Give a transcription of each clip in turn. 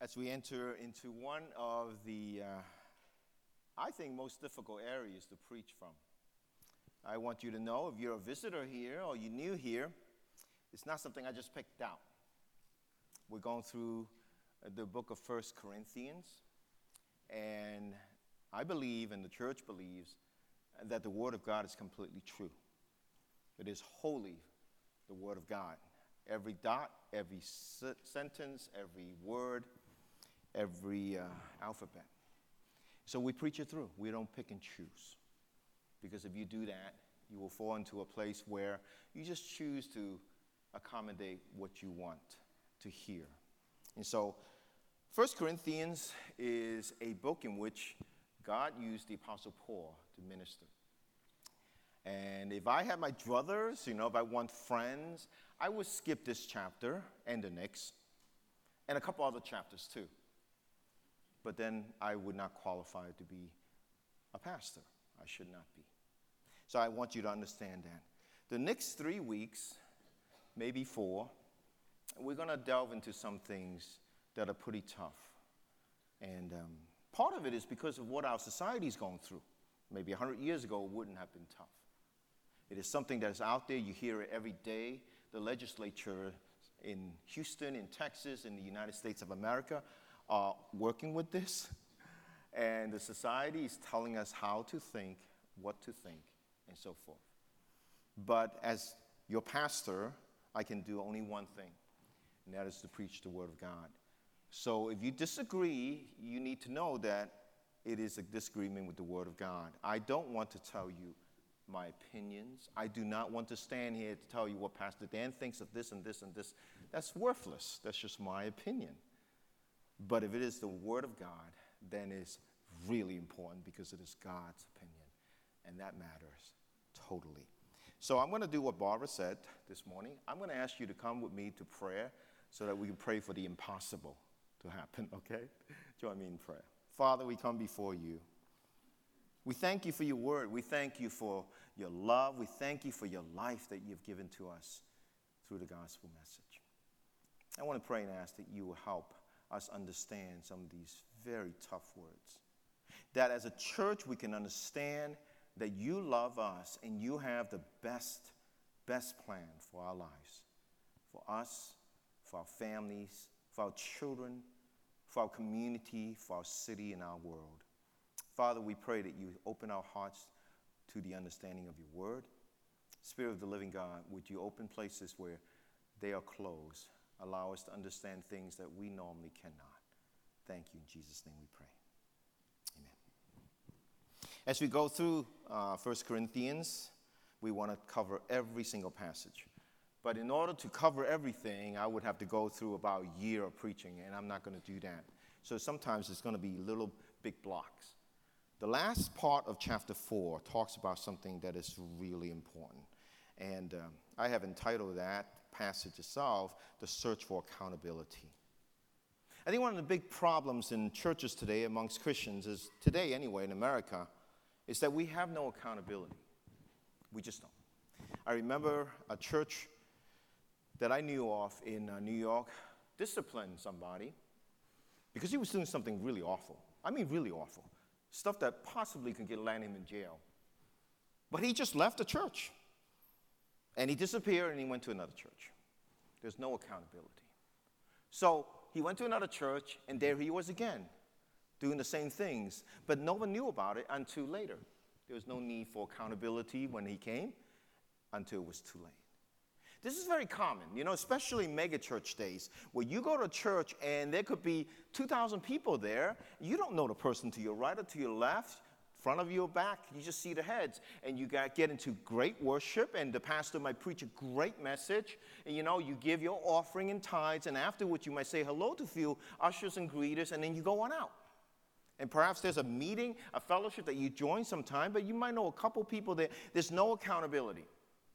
as we enter into one of the, I think, most difficult areas to preach from. I want you to know, if you're a visitor here or you're new here, it's not something I just picked out. We're going through the book of 1 Corinthians, and I believe, and the church believes, that the Word of God is completely true. It is wholly the Word of God. Every dot, every sentence, every word, every alphabet. So we preach it through. We don't pick and choose. Because if you do that, you will fall into a place where you just choose to accommodate what you want to hear. And so 1 Corinthians is a book in which God used the Apostle Paul to minister. And if I had my druthers, if I want friends, I would skip this chapter and the next, and a couple other chapters too. But then I would not qualify to be a pastor. I should not be. So I want you to understand that. The next 3 weeks, maybe 4, we're going to delve into some things that are pretty tough. And part of it is because of what our society is going through. Maybe 100 years ago, it wouldn't have been tough. It is something that is out there. You hear it every day. The legislature in Houston, in Texas, in the United States of America are working with this. And the society is telling us how to think, what to think, and so forth. But as your pastor, I can do only one thing, and that is to preach the Word of God. So if you disagree, you need to know that it is a disagreement with the Word of God. I don't want to tell you my opinions. I do not want to stand here to tell you what Pastor Dan thinks of this and this and this. That's worthless. That's just my opinion. But if it is the Word of God, then it's really important because it is God's opinion, and that matters totally. So I'm going to do what Barbara said this morning. I'm going to ask you to come with me to prayer so that we can pray for the impossible to happen, okay? Join me in prayer. Father, we come before you. We thank you for your word. We thank you for your love. We thank you for your life that you've given to us through the gospel message. I want to pray and ask that you will help us understand some of these very tough words. That as a church we can understand that you love us and you have the best plan for our lives, for us, for our families, for our children, for our community, for our city and our world. Father, we pray that you open our hearts to the understanding of your word. Spirit of the living God, would you open places where they are closed? Allow us to understand things that we normally cannot. Thank you. In Jesus' name we pray. Amen. As we go through 1 Corinthians, we want to cover every single passage. But in order to cover everything, I would have to go through about a year of preaching, and I'm not going to do that. So sometimes it's going to be little big blocks. The last part of chapter 4 talks about something that is really important. And I have entitled that passage itself, The Search for Accountability. I think one of the big problems in churches today amongst Christians is, today anyway in America, is that we have no accountability. We just don't. I remember a church that I knew of in New York disciplined somebody because he was doing something really awful. I mean really awful. Stuff that possibly could land him in jail. But he just left the church. And he disappeared and he went to another church. There's no accountability. So he went to another church and there he was again, doing the same things. But no one knew about it until later. There was no need for accountability when he came until it was too late. This is very common, especially mega church days, where you go to church and there could be 2,000 people there. You don't know the person to your right or to your left, front of you or back. You just see the heads. And you get into great worship, and the pastor might preach a great message. And, you give your offering and tithes, and afterwards you might say hello to a few ushers and greeters, and then you go on out. And perhaps there's a meeting, a fellowship that you join sometime, but you might know a couple people there. There's no accountability.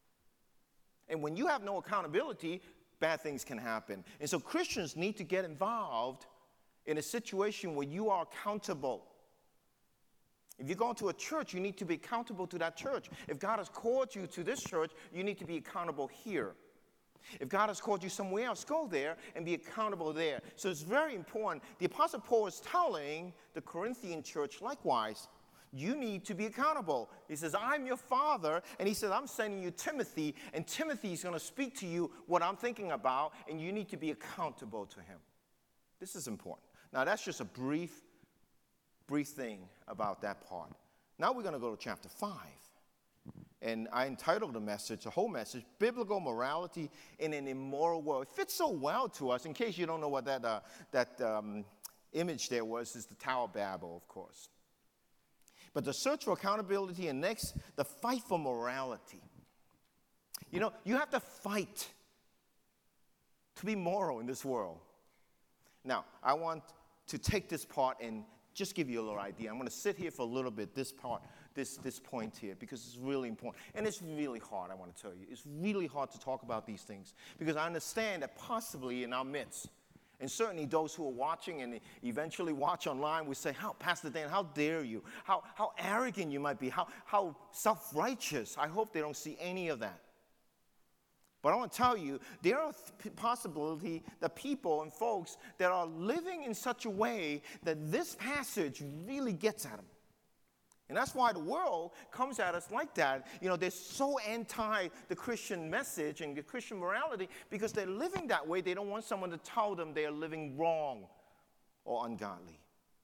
And when you have no accountability, bad things can happen. And so Christians need to get involved in a situation where you are accountable. If you go into a church, you need to be accountable to that church. If God has called you to this church, you need to be accountable here. If God has called you somewhere else, go there and be accountable there. So it's very important. The Apostle Paul is telling the Corinthian church likewise, you need to be accountable. He says, I'm your father, and he says, I'm sending you Timothy, and Timothy is going to speak to you what I'm thinking about, and you need to be accountable to him. This is important. Now, that's just a brief thing about that part. Now we're going to go to chapter 5. And I entitled the whole message, Biblical Morality in an Immoral World. It fits so well to us. In case you don't know what that image there was, is the Tower of Babel, of course. But the search for accountability, and next, the fight for morality. You know, you have to fight to be moral in this world. Now, I want to take this part and just give you a little idea. I'm going to sit here for a little bit, this point here, because it's really important. And it's really hard, I want to tell you. It's really hard to talk about these things, because I understand that possibly in our midst, and certainly those who are watching and eventually watch online will say, Pastor Dan, how dare you? How arrogant you might be, how self-righteous. I hope they don't see any of that. But I want to tell you, there are possibility that people and folks that are living in such a way that this passage really gets at them. And that's why the world comes at us like that. You know, they're so anti the Christian message and the Christian morality because they're living that way. They don't want someone to tell them they're living wrong or ungodly.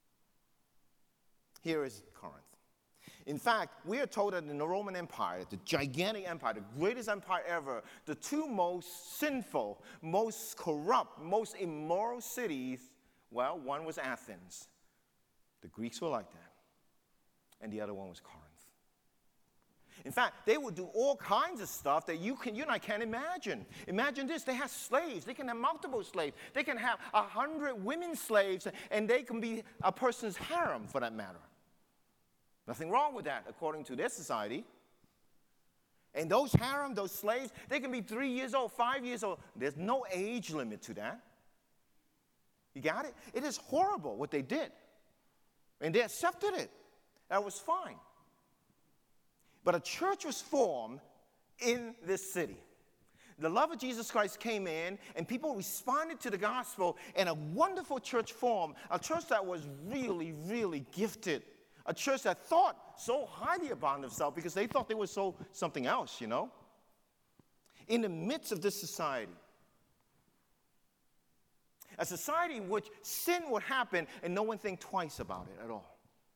Here is Corinth. In fact, we are told that in the Roman Empire, the gigantic empire, the greatest empire ever, the two most sinful, most corrupt, most immoral cities, well, one was Athens. The Greeks were like that. And the other one was Corinth. In fact, they would do all kinds of stuff that you and I can't imagine. Imagine this, they have slaves. They can have multiple slaves. They can have 100 women slaves, and they can be a person's harem for that matter. Nothing wrong with that, according to their society. And those harem, those slaves, they can be 3 years old, 5 years old. There's no age limit to that. You got it? It is horrible what they did. And they accepted it. That was fine. But a church was formed in this city. The love of Jesus Christ came in, and people responded to the gospel, and a wonderful church formed, a church that was really, really gifted, a church that thought so highly about themselves because they thought they were so something else, you know. In the midst of this society, a society in which sin would happen and no one think twice about it at all.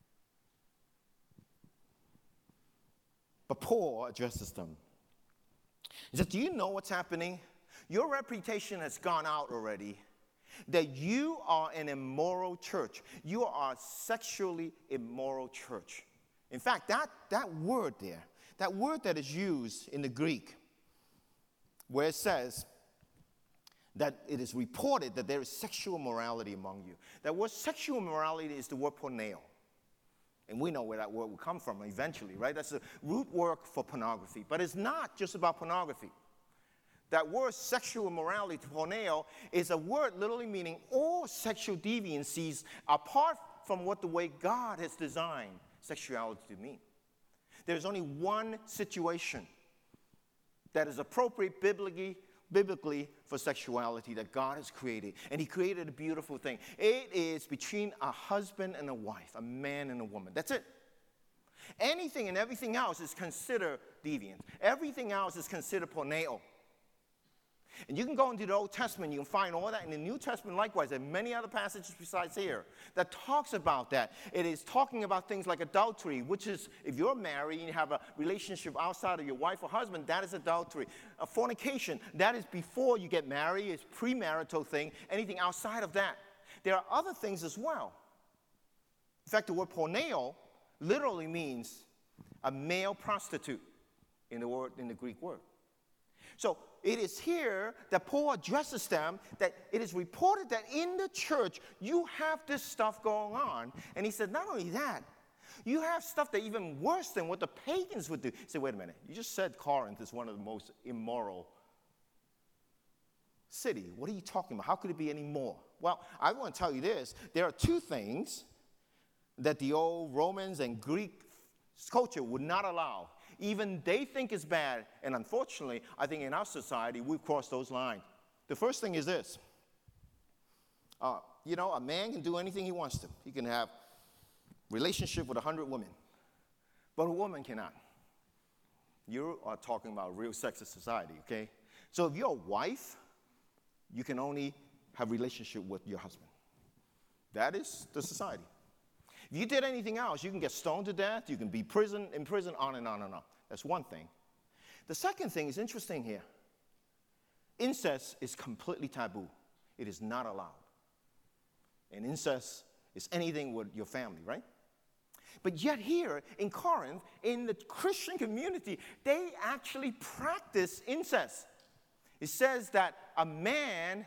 But Paul addresses them. He said, do you know what's happening? Your reputation has gone out already that you are an immoral church. You are a sexually immoral church. In fact, that word there, that word that is used in the Greek, where it says that it is reported that there is sexual morality among you. That word sexual morality is the word porneo. And we know where that word will come from eventually, right? That's the root word for pornography. But it's not just about pornography. That word sexual immorality, porneo, is a word literally meaning all sexual deviancies apart from what the way God has designed sexuality to mean. There's only one situation that is appropriate biblically for sexuality that God has created. And he created a beautiful thing. It is between a husband and a wife, a man and a woman. That's it. Anything and everything else is considered deviant. Everything else is considered porneo. And you can go into the Old Testament, you can find all that. In the New Testament, likewise, there are many other passages besides here that talks about that. It is talking about things like adultery, which is, if you're married and you have a relationship outside of your wife or husband, that is adultery. Fornication, that is before you get married, it's premarital thing. Anything outside of that. There are other things as well. In fact, the word porneo literally means a male prostitute in the Greek word. So it is here that Paul addresses them, that it is reported that in the church you have this stuff going on. And he said, not only that, you have stuff that even worse than what the pagans would do. He said, wait a minute, you just said Corinth is one of the most immoral city. What are you talking about? How could it be any more? Well, I want to tell you this. There are two things that the old Romans and Greek culture would not allow. even they think is bad. And unfortunately, I think in our society, we've crossed those lines. The first thing is this. A man can do anything he wants to. He can have relationship with 100 women. But a woman cannot. You are talking about a real sexist society, okay? So if you're a wife, you can only have relationship with your husband. That is the society. If you did anything else, you can get stoned to death, you can be in prison, on and on and on. That's one thing. The second thing is interesting here. Incest is completely taboo. It is not allowed. And incest is anything with your family, right? But yet here in Corinth, in the Christian community, they actually practice incest. It says that a man,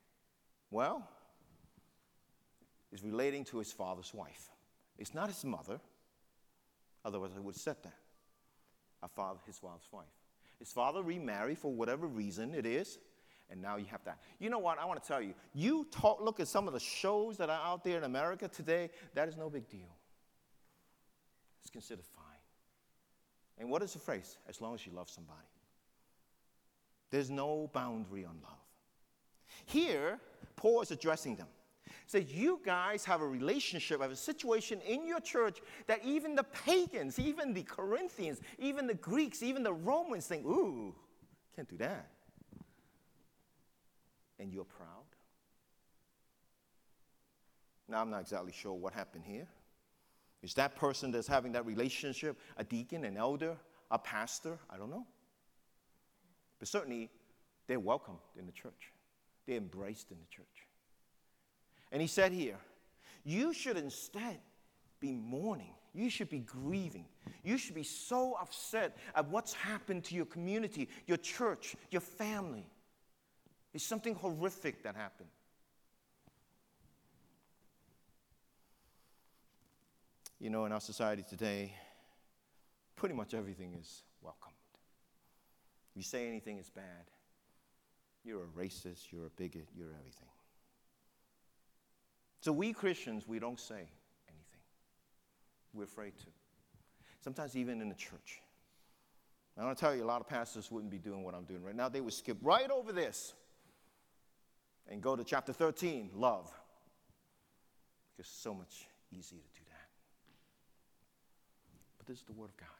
is relating to his father's wife. It's not his mother. Otherwise, I would have said that. His father's wife. His father remarried for whatever reason it is, and now you have that. You know what? I want to tell you. Look at some of the shows that are out there in America today. That is no big deal. It's considered fine. And what is the phrase? As long as you love somebody. There's no boundary on love. Here, Paul is addressing them. He says, you guys have a relationship, have a situation in your church that even the pagans, even the Corinthians, even the Greeks, even the Romans think, ooh, can't do that. And you're proud. Now, I'm not exactly sure what happened here. Is that person that's having that relationship a deacon, an elder, a pastor? I don't know. But certainly, they're welcomed in the church. They're embraced in the church. And he said here, you should instead be mourning. You should be grieving. You should be so upset at what's happened to your community, your church, your family. It's something horrific that happened. You know, in our society today, pretty much everything is welcomed. If you say anything is bad, you're a racist, you're a bigot, you're everything. So we Christians, we don't say anything. We're afraid to. Sometimes even in the church. I want to tell you, a lot of pastors wouldn't be doing what I'm doing right now. They would skip right over this and go to chapter 13, love. Because it's so much easier to do that. But this is the Word of God.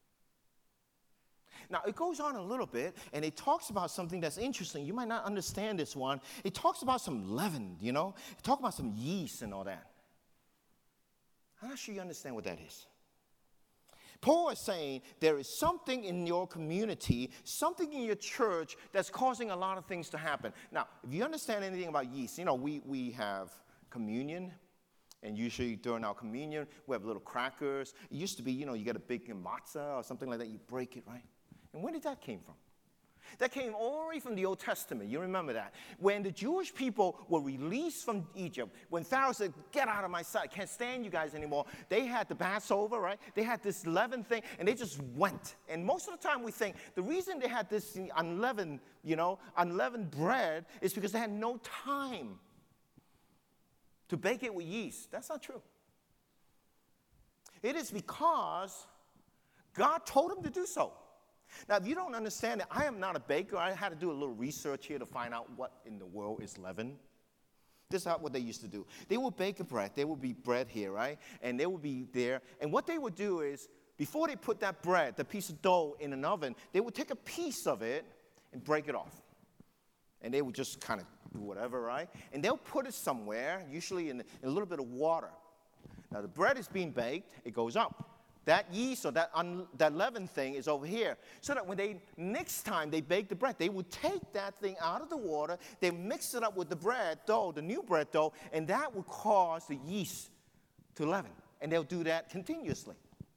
Now, it goes on a little bit, and it talks about something that's interesting. You might not understand this one. It talks about some leaven, you know. It talks about some yeast and all that. I'm not sure you understand what that is. Paul is saying there is something in your community, something in your church that's causing a lot of things to happen. Now, if you understand anything about yeast, you know, we have communion. And usually during our communion, we have little crackers. It used to be, you know, you get a big matzah or something like that. You break it, right? And where did that came from? That came all the way from the Old Testament. You remember that. When the Jewish people were released from Egypt, when Pharaoh said, get out of my sight, I can't stand you guys anymore, they had the Passover, right? They had this leaven thing, and they just went. And most of the time we think the reason they had this unleavened bread is because they had no time to bake it with yeast. That's not true. It is because God told them to do so. Now, if you don't understand it, I am not a baker. I had to do a little research here to find out what in the world is leaven. This is what they used to do. They would bake a bread. There would be bread here, right? And they would be there. And what they would do is, before they put that bread, the piece of dough in an oven, they would take a piece of it and break it off. And they would just kind of do whatever, right? And they'll put it somewhere, usually in a little bit of water. Now, the bread is being baked. It goes up. That yeast or that leaven thing is over here. So that when next time they bake the bread, they would take that thing out of the water, they mix it up with the bread dough, the new bread dough, and that would cause the yeast to leaven. And they'll do that continuously.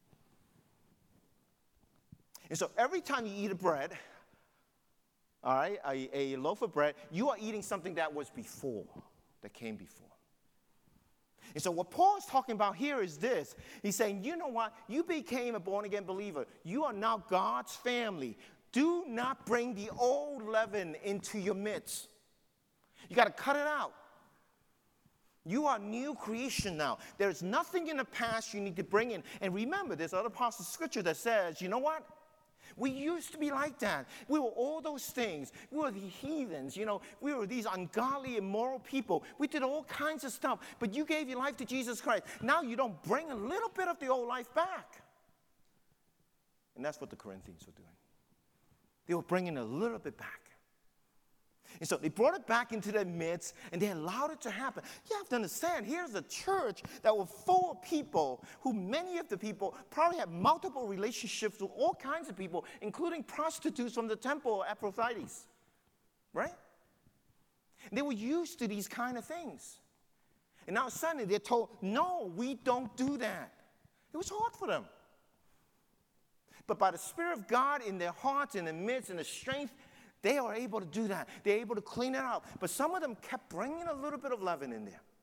And so every time you eat a bread, all right, a loaf of bread, you are eating something that was before, that came before. And so what Paul is talking about here is this. He's saying, you know what? You became a born-again believer. You are now God's family. Do not bring the old leaven into your midst. You got to cut it out. You are new creation now. There's nothing in the past you need to bring in. And remember, there's other parts of Scripture that says, you know what? We used to be like that. We were all those things. We were the heathens, We were these ungodly, immoral people. We did all kinds of stuff. But you gave your life to Jesus Christ. Now you don't bring a little bit of the old life back. And that's what the Corinthians were doing. They were bringing a little bit back. And so they brought it back into their midst, and they allowed it to happen. You have to understand, here's a church that was full of people who many of the people probably had multiple relationships with all kinds of people, including prostitutes from the temple of Aphrodite. Right? And they were used to these kind of things. And now suddenly they're told, no, we don't do that. It was hard for them. But by the Spirit of God in their hearts, in their midst, in the strength, they are able to do that. They're able to clean it up. But some of them kept bringing a little bit of leaven in there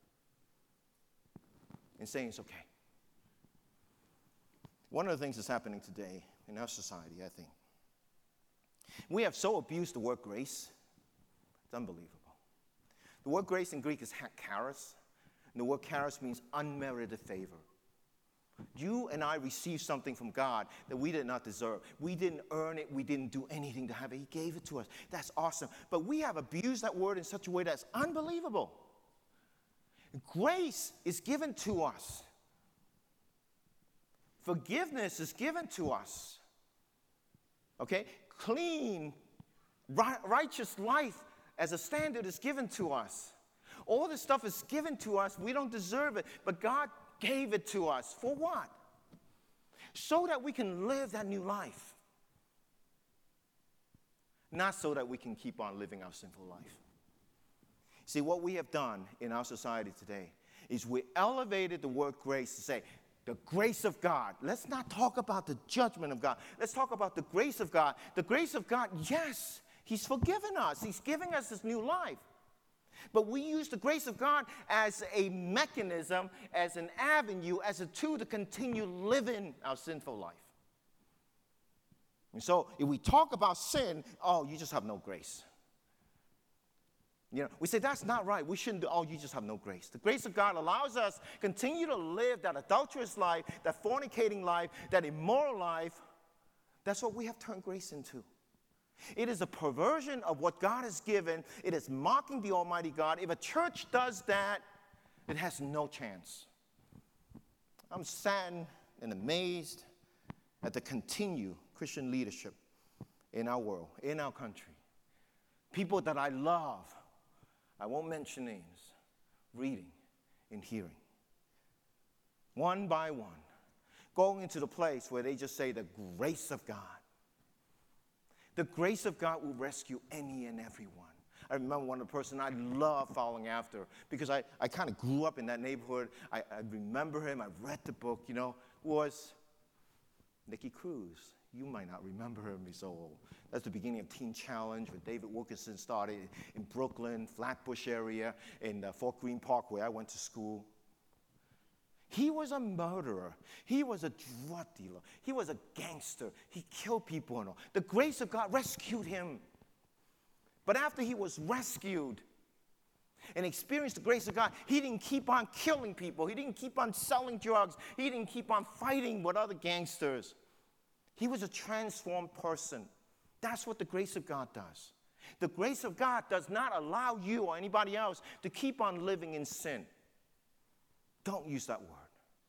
and saying it's okay. One of the things that's happening today in our society, I think, we have so abused the word grace, it's unbelievable. The word grace in Greek is charis, and the word charis means unmerited favor. You and I received something from God that we did not deserve. We didn't earn it. We didn't do anything to have it. He gave it to us. That's awesome. But we have abused that word in such a way that's unbelievable. Grace is given to us. Forgiveness is given to us. Okay? Clean, righteous life as a standard is given to us. All this stuff is given to us. We don't deserve it. But God gave it to us. For what? So that we can live that new life. Not so that we can keep on living our sinful life. See, what we have done in our society today is we elevated the word grace to say, the grace of God. Let's not talk about the judgment of God. Let's talk about the grace of God. The grace of God, yes, He's forgiven us. He's giving us this new life. But we use the grace of God as a mechanism, as an avenue, as a tool to continue living our sinful life. And so if we talk about sin, oh, you just have no grace. We say that's not right. We shouldn't do, oh, you just have no grace. The grace of God allows us to continue to live that adulterous life, that fornicating life, that immoral life. That's what we have turned grace into. It is a perversion of what God has given. It is mocking the Almighty God. If a church does that, it has no chance. I'm saddened and amazed at the continued Christian leadership in our world, in our country. People that I love, I won't mention names, reading and hearing. One by one, going into the place where they just say the grace of God. The grace of God will rescue any and everyone. I remember one of the person I love following after because I kind of grew up in that neighborhood. I remember him. I read the book, was Nicky Cruz. You might not remember him. He's so old. That's the beginning of Teen Challenge when David Wilkerson started in Brooklyn, Flatbush area, in Fort Greene Park where I went to school. He was a murderer. He was a drug dealer. He was a gangster. He killed people and all. The grace of God rescued him. But after he was rescued and experienced the grace of God, he didn't keep on killing people. He didn't keep on selling drugs. He didn't keep on fighting with other gangsters. He was a transformed person. That's what the grace of God does. The grace of God does not allow you or anybody else to keep on living in sin. Don't use that word.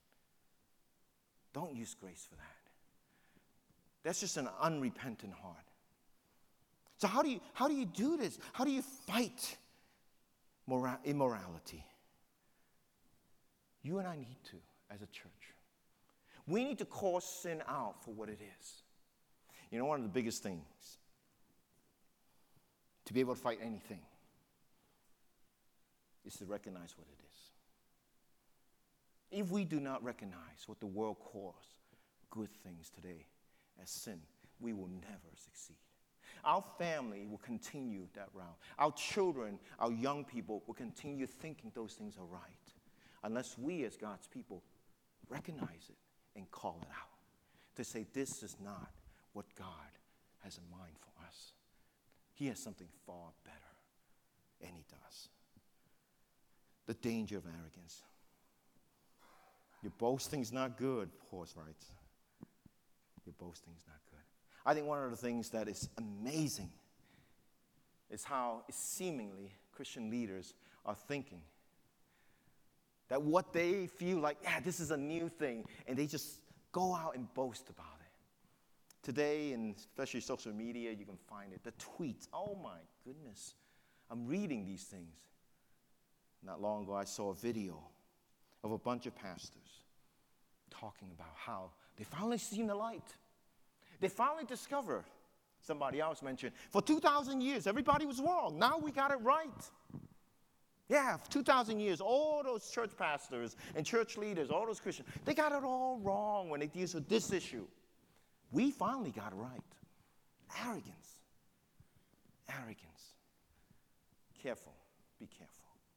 Don't use grace for that. That's just an unrepentant heart. So how do you do this? How do you fight immorality? You and I need to, as a church. We need to call sin out for what it is. One of the biggest things to be able to fight anything is to recognize what it is. If we do not recognize what the world calls good things today as sin, we will never succeed. Our family will continue that route. Our children, our young people will continue thinking those things are right unless we as God's people recognize it and call it out. To say this is not what God has in mind for us. He has something far better, and He does. The danger of arrogance. Your boasting's not good, Paul writes. Your boasting's not good. I think one of the things that is amazing is how seemingly Christian leaders are thinking. That what they feel like, yeah, this is a new thing, and they just go out and boast about it. Today, and especially social media, you can find it. The tweets, oh my goodness. I'm reading these things. Not long ago, I saw a video of a bunch of pastors talking about how they finally seen the light. They finally discovered, somebody else mentioned, for 2,000 years, everybody was wrong. Now we got it right. Yeah, for 2,000 years, all those church pastors and church leaders, all those Christians, they got it all wrong when they deal with this issue. We finally got it right. Arrogance. Arrogance. Careful. Be careful.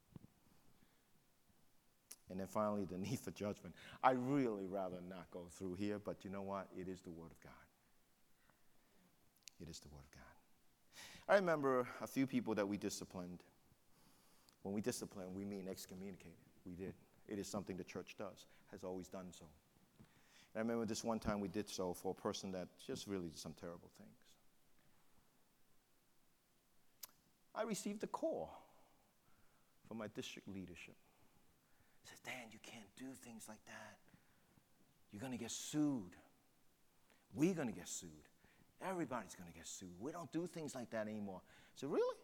And then finally, the need for judgment. I really rather not go through here, but you know what? It is the Word of God. It is the Word of God. I remember a few people that we disciplined. When we discipline, we mean excommunicated. We did. It is something the church does, has always done so. And I remember this one time we did so for a person that just really did some terrible things. I received a call from my district leadership. It says, Dan, you can't do things like that. You're going to get sued. We're going to get sued. Everybody's going to get sued. We don't do things like that anymore. I said, really?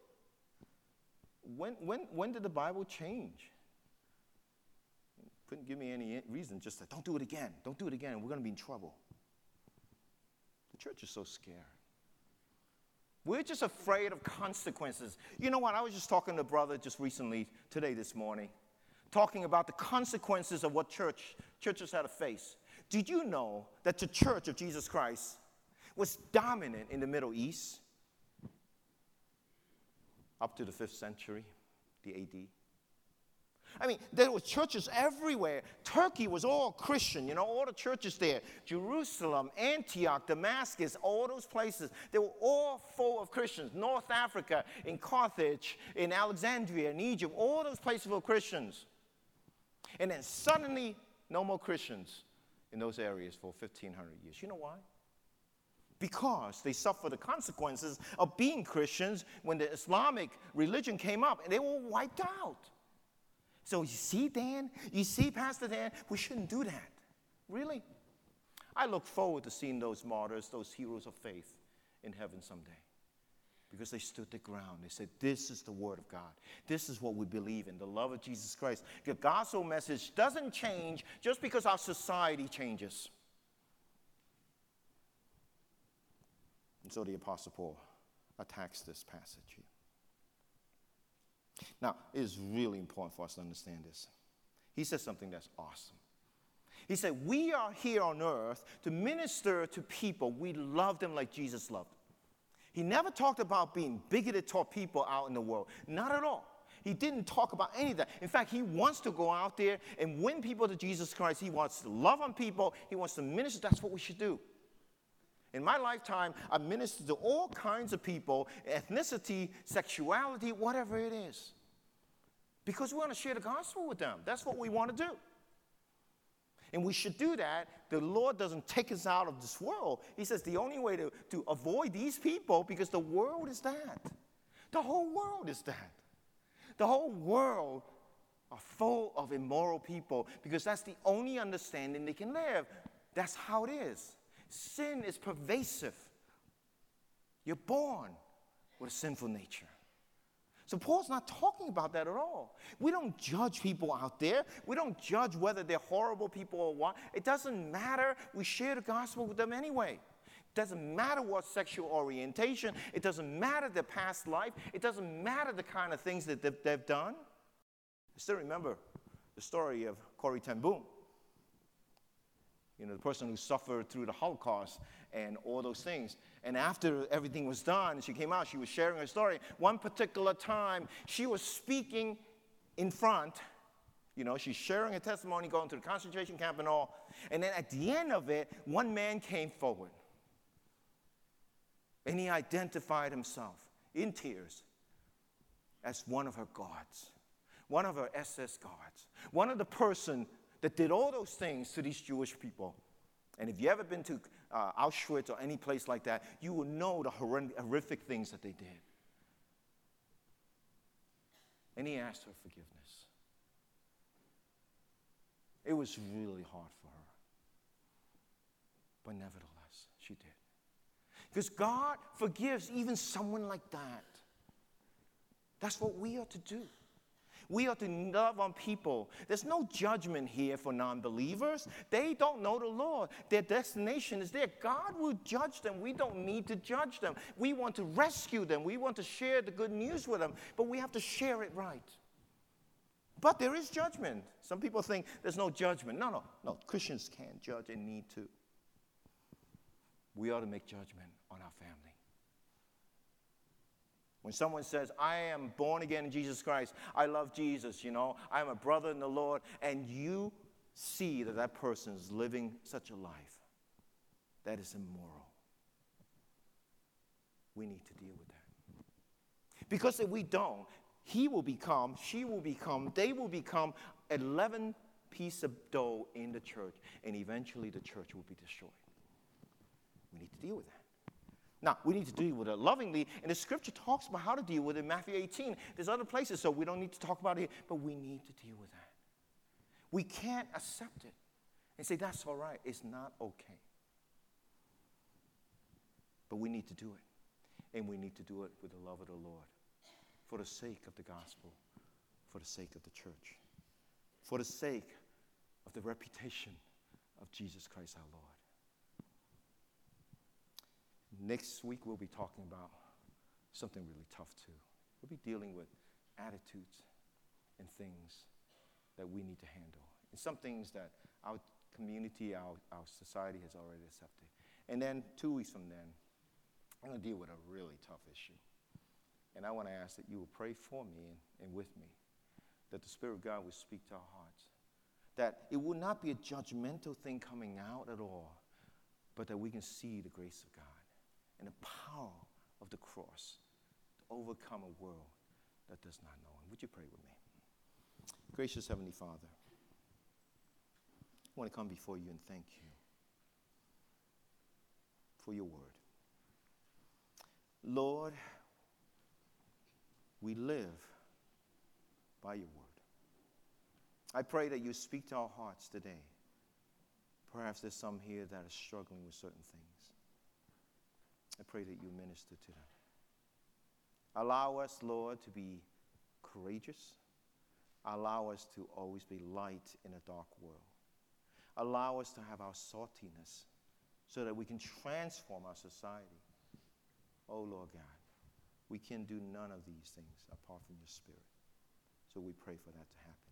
When did the Bible change? Couldn't give me any reason, just said, don't do it again. Don't do it again. We're going to be in trouble. The church is so scared. We're just afraid of consequences. You know what? I was just talking to a brother just recently, this morning, talking about the consequences of what churches had to face. Did you know that the Church of Jesus Christ was dominant in the Middle East up to the 5th century, the AD? I mean, there were churches everywhere. Turkey was all Christian, all the churches there. Jerusalem, Antioch, Damascus, all those places, they were all full of Christians. North Africa, in Carthage, in Alexandria, in Egypt, all those places were Christians. And then suddenly, no more Christians in those areas for 1,500 years. You know why? Because they suffered the consequences of being Christians when the Islamic religion came up, and they were wiped out. So you see, Dan, you see, Pastor Dan, we shouldn't do that. Really? I look forward to seeing those martyrs, those heroes of faith in heaven someday. Because they stood their ground. They said, this is the Word of God. This is what we believe in, the love of Jesus Christ. The gospel message doesn't change just because our society changes. And so the Apostle Paul attacks this passage here. Now, it is really important for us to understand this. He says something that's awesome. He said, we are here on earth to minister to people. We love them like Jesus loved them. He never talked about being bigoted toward people out in the world. Not at all. He didn't talk about any of that. In fact, he wants to go out there and win people to Jesus Christ. He wants to love on people. He wants to minister. That's what we should do. In my lifetime, I've ministered to all kinds of people, ethnicity, sexuality, whatever it is. Because we want to share the gospel with them. That's what we want to do. And we should do that. The Lord doesn't take us out of this world. He says the only way to avoid these people, because the world is that. The whole world is that. The whole world are full of immoral people, because that's the only understanding they can live. That's how it is. Sin is pervasive. You're born with a sinful nature. So Paul's not talking about that at all. We don't judge people out there. We don't judge whether they're horrible people or what. It doesn't matter. We share the gospel with them anyway. It doesn't matter what sexual orientation. It doesn't matter their past life. It doesn't matter the kind of things that they've done. I still remember the story of Corrie ten Boom. The person who suffered through the Holocaust and all those things. And after everything was done, she came out, she was sharing her story. One particular time, she was speaking in front. She's sharing her testimony, going to the concentration camp and all. And then at the end of it, one man came forward. And he identified himself in tears as one of her guards, one of her SS guards, one of the person that did all those things to these Jewish people And if you ever been to Auschwitz or any place like that, you will know the horrific things that they did. And he asked her forgiveness. It was really hard for her. But nevertheless, she did. Because God forgives even someone like that. That's what we are to do. We are to love on people. There's no judgment here for non-believers. They don't know the Lord. Their destination is there. God will judge them. We don't need to judge them. We want to rescue them. We want to share the good news with them. But we have to share it right. But there is judgment. Some people think there's no judgment. No. Christians can't judge and need to. We ought to make judgment on our family. When someone says, I am born again in Jesus Christ, I love Jesus, I am a brother in the Lord, and you see that that person is living such a life, that is immoral. We need to deal with that. Because if we don't, he will become, she will become, they will become 11 pieces of dough in the church, and eventually the church will be destroyed. We need to deal with that. Now, we need to deal with it lovingly, and the scripture talks about how to deal with it in Matthew 18. There's other places, so we don't need to talk about it, but we need to deal with that. We can't accept it and say, that's all right. It's not okay. But we need to do it, and we need to do it with the love of the Lord, for the sake of the gospel, for the sake of the church, for the sake of the reputation of Jesus Christ our Lord. Next week, we'll be talking about something really tough, too. We'll be dealing with attitudes and things that we need to handle, and some things that our community, our society has already accepted. And then 2 weeks from then, I'm going to deal with a really tough issue. And I want to ask that you will pray for me and with me, that the Spirit of God will speak to our hearts, that it will not be a judgmental thing coming out at all, but that we can see the grace of God and the power of the cross to overcome a world that does not know Him. Would you pray with me? Gracious Heavenly Father, I want to come before you and thank you for your word. Lord, we live by your word. I pray that you speak to our hearts today. Perhaps there's some here that are struggling with certain things. I pray that you minister to them. Allow us, Lord, to be courageous. Allow us to always be light in a dark world. Allow us to have our saltiness so that we can transform our society. Oh, Lord God, we can do none of these things apart from your Spirit. So we pray for that to happen.